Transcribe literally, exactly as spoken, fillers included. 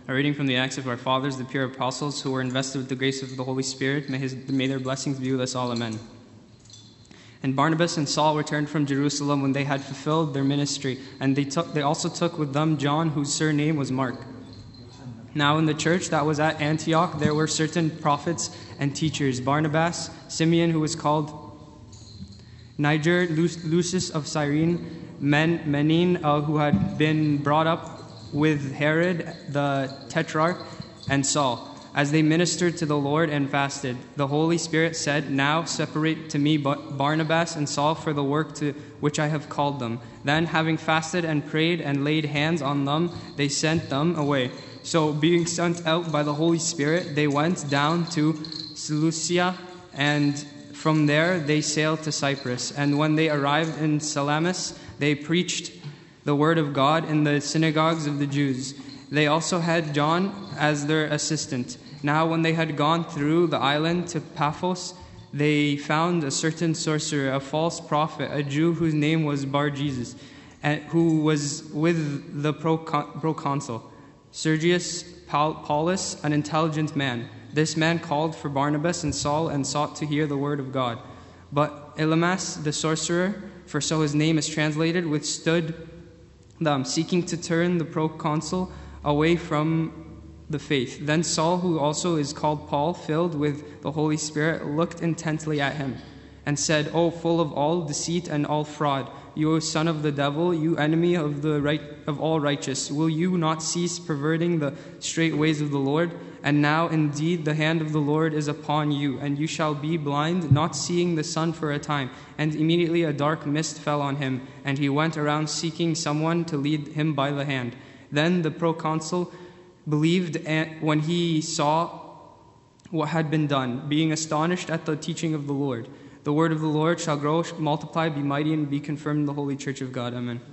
A reading from the Acts of our fathers, the pure apostles, who were invested with the grace of the Holy Spirit. May, his, may their blessings be with us all. Amen. And Barnabas and Saul returned from Jerusalem when they had fulfilled their ministry, and they took they also took with them John, whose surname was Mark. Now in the church that was at Antioch there were certain prophets and teachers: Barnabas, Simeon, who was called Niger, Lucius of Cyrene, Men, Menin, uh, who had been brought up with Herod the Tetrarch, and Saul. As they ministered to the Lord and fasted, the Holy Spirit said, "Now separate to me Barnabas and Saul for the work to which I have called them." Then, having fasted and prayed and laid hands on them, they sent them away. So, being sent out by the Holy Spirit, they went down to Seleucia, and from there they sailed to Cyprus. And when they arrived in Salamis, they preached the word of God in the synagogues of the Jews. They also had John as their assistant. Now when they had gone through the island to Paphos, they found a certain sorcerer, a false prophet, a Jew whose name was Bar-Jesus, and who was with the proconsul, Sergius Paulus, an intelligent man. This man called for Barnabas and Saul and sought to hear the word of God. But Elymas, the sorcerer, for so his name is translated, withstood them, seeking to turn the proconsul away from the faith. Then Saul, who also is called Paul, filled with the Holy Spirit, looked intently at him and said, "O full of all deceit and all fraud, you son of the devil, you enemy of the right of all righteous, will you not cease perverting the straight ways of the Lord? And now indeed the hand of the Lord is upon you, and you shall be blind, not seeing the sun for a time." And immediately a dark mist fell on him, and he went around seeking someone to lead him by the hand. Then the proconsul believed when he saw what had been done, being astonished at the teaching of the Lord. The word of the Lord shall grow, multiply, be mighty, and be confirmed in the holy church of God. Amen.